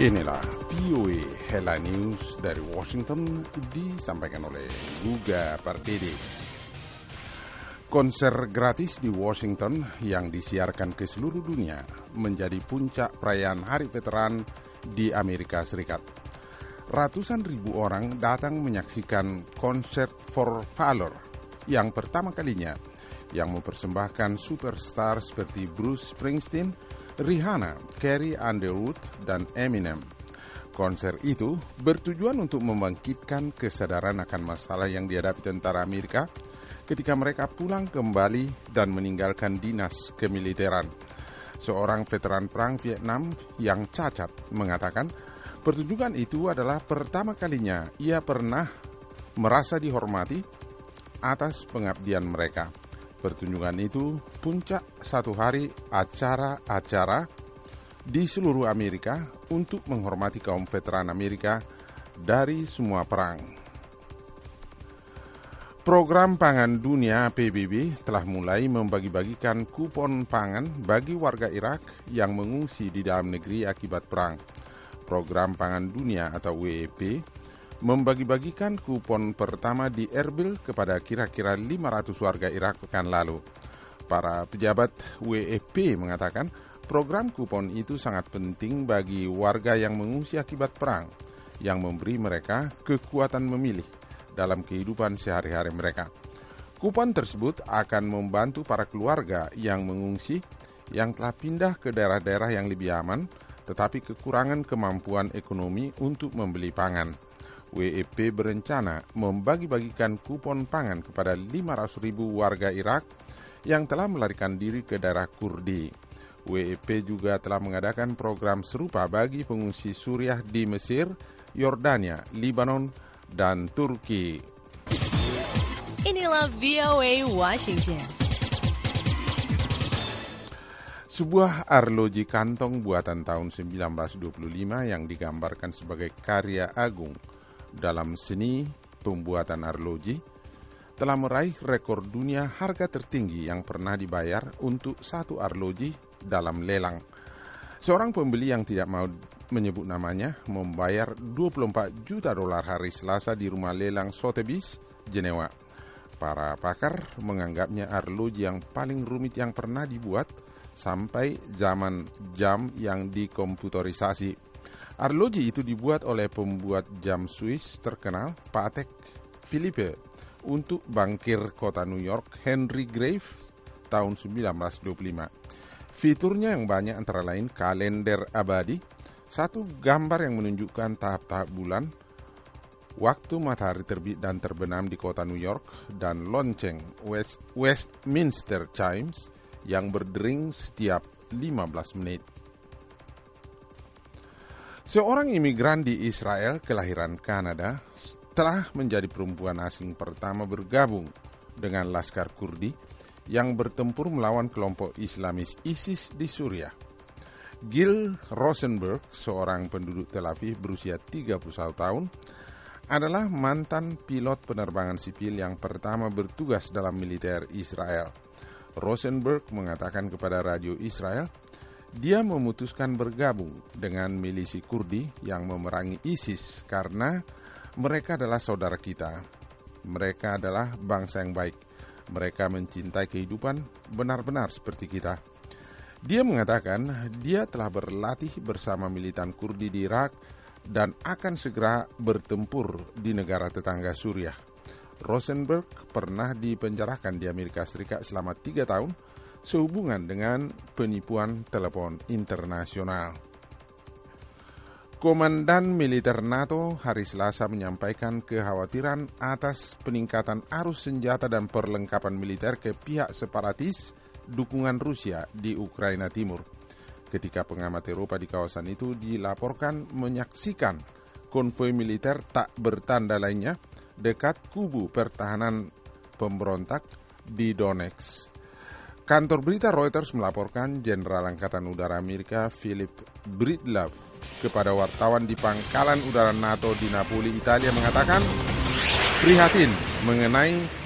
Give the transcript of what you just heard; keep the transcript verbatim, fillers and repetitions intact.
Inilah V O A Headline News dari Washington, disampaikan oleh Guga Partede. Konser gratis di Washington yang disiarkan ke seluruh dunia menjadi puncak perayaan Hari Veteran di Amerika Serikat. Ratusan ribu orang datang menyaksikan konser For Valor yang pertama kalinya yang mempersembahkan superstar seperti Bruce Springsteen, Rihanna, Carrie Underwood, dan Eminem. Konser itu bertujuan untuk membangkitkan kesadaran akan masalah yang dihadapi tentara Amerika ketika mereka pulang kembali dan meninggalkan dinas kemiliteran. Seorang veteran perang Vietnam yang cacat mengatakan pertunjukan itu adalah pertama kalinya ia pernah merasa dihormati atas pengabdian mereka. Pertunjukan itu puncak satu hari acara-acara di seluruh Amerika untuk menghormati kaum veteran Amerika dari semua perang. Program Pangan Dunia P B B telah mulai membagi-bagikan kupon pangan bagi warga Irak yang mengungsi di dalam negeri akibat perang. Program Pangan Dunia atau W E P membagi-bagikan kupon pertama di Erbil kepada kira-kira lima ratus warga Irak pekan lalu. Para pejabat W E P mengatakan program kupon itu sangat penting bagi warga yang mengungsi akibat perang, yang memberi mereka kekuatan memilih dalam kehidupan sehari-hari mereka. Kupon tersebut akan membantu para keluarga yang mengungsi yang telah pindah ke daerah-daerah yang lebih aman, tetapi kekurangan kemampuan ekonomi untuk membeli pangan. W E P berencana membagi-bagikan kupon pangan kepada lima ratus ribu warga Irak yang telah melarikan diri ke daerah Kurdi. W E P juga telah mengadakan program serupa bagi pengungsi Suriah di Mesir, Yordania, Lebanon, dan Turki. Inilah V O A Washington. Sebuah arloji kantong buatan tahun seribu sembilan ratus dua puluh lima yang digambarkan sebagai karya agung dalam seni pembuatan arloji telah meraih rekor dunia harga tertinggi yang pernah dibayar untuk satu arloji dalam lelang. Seorang pembeli yang tidak mau menyebut namanya membayar dua puluh empat juta dolar hari Selasa di rumah lelang Sotheby's, Jenewa. Para pakar menganggapnya arloji yang paling rumit yang pernah dibuat sampai zaman jam yang dikomputerisasi. Arloji itu dibuat oleh pembuat jam Swiss terkenal Patek Philippe untuk bankir kota New York Henry Graves tahun seribu sembilan ratus dua puluh lima. Fiturnya yang banyak antara lain kalender abadi, satu gambar yang menunjukkan tahap-tahap bulan, waktu matahari terbit dan terbenam di kota New York, dan lonceng West, Westminster Chimes yang berdering setiap lima belas menit. Seorang imigran di Israel kelahiran Kanada telah menjadi perempuan asing pertama bergabung dengan Laskar Kurdi yang bertempur melawan kelompok Islamis ISIS di Suriah. Gil Rosenberg, seorang penduduk Tel Aviv berusia tiga puluh satu tahun, adalah mantan pilot penerbangan sipil yang pertama bertugas dalam militer Israel. Rosenberg mengatakan kepada radio Israel, dia memutuskan bergabung dengan milisi Kurdi yang memerangi ISIS karena mereka adalah saudara kita. Mereka adalah bangsa yang baik. Mereka mencintai kehidupan benar-benar seperti kita. Dia mengatakan dia telah berlatih bersama militan Kurdi di Irak dan akan segera bertempur di negara tetangga Suriah. Rosenberg pernah dipenjarakan di Amerika Serikat selama tiga tahun sehubungan dengan penipuan telepon internasional. Komandan militer NATO hari Selasa menyampaikan kekhawatiran atas peningkatan arus senjata dan perlengkapan militer ke pihak separatis dukungan Rusia di Ukraina Timur. Ketika pengamat Eropa di kawasan itu dilaporkan menyaksikan konvoi militer tak bertanda lainnya dekat kubu pertahanan pemberontak di Donetsk. Kantor berita Reuters melaporkan Jenderal Angkatan Udara Amerika Philip Breedlove kepada wartawan di Pangkalan Udara NATO di Napoli, Italia mengatakan prihatin mengenai